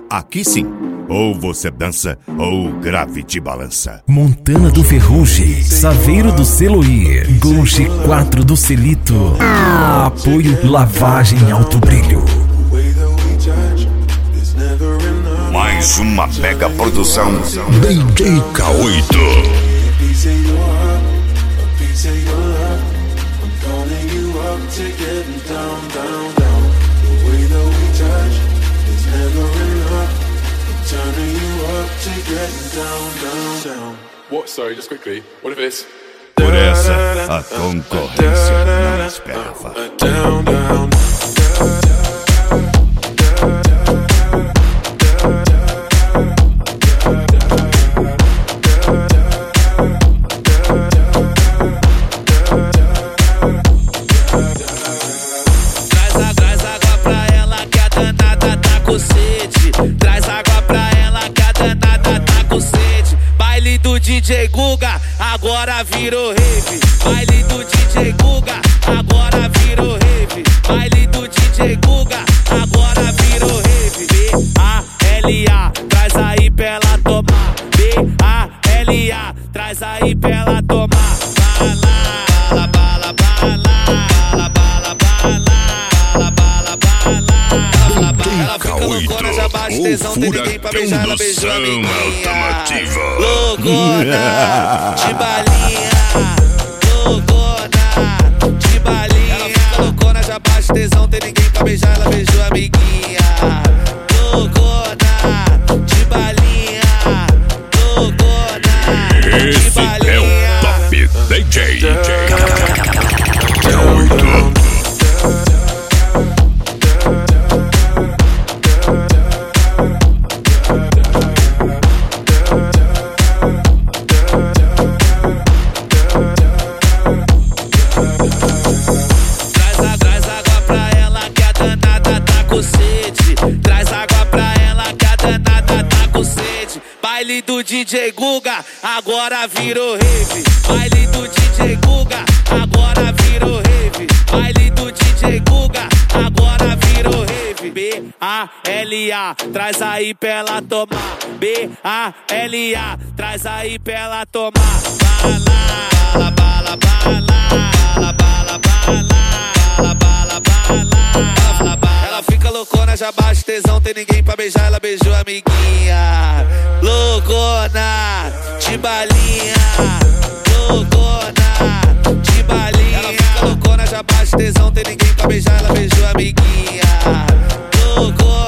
Aqui sim, ou você dança ou grave te balança. Montana do Ferrugem, Saveiro do Seloí, Gonche 4 do Celito. Apoio Lavagem Alto Brilho. Mais uma mega produção DJ K8. What? Sorry, just quickly. What if it's... Por essa, a concorrência não esperava. Down, down. Traz água pra ela que a danada tá com sede. Traz água pra ela que a danada tá com sede. Baile do DJ Guga, agora virou rave. Baile do DJ Guga, agora virou rave. Baile do DJ Guga, agora virou rave. B-A-L-A, traz aí pra ela tomar. B-A-L-A, traz aí pra ela tomar. Bala, bala, bala, bala, bala, bala, bala, bala, bala. Ela fica loucona, já bate tesão, tem ninguém pra beijar, ela beijou a amiguinha. Loucona, de balinha, loucona, de balinha. Ela fica loucona, já bate tesão, tem ninguém pra beijar, ela beijou a amiguinha. Loucona, de balinha, loucona, de balinha. É o Top DJ K8. Traz água pra ela que a danada tá com sede. Traz água pra ela que a danada tá com sede. Baile do DJ Guga, agora virou rave. Baile do DJ Guga, agora virou rave. Baile do DJ Guga, agora virou rave. B-A-L-A, traz aí pra ela tomar. B-A-L-A, traz aí pra ela tomar. Bala, bala, bala, bala, bala, bala, bala, bala, bala. Ela fica loucona, já bate tesão, tem ninguém pra beijar, ela beijou a amiguinha. Loucona, de balinha, loucona, de balinha. Ela fica loucona, já bate tesão, tem ninguém pra beijar, ela beijou a amiguinha. Loucona.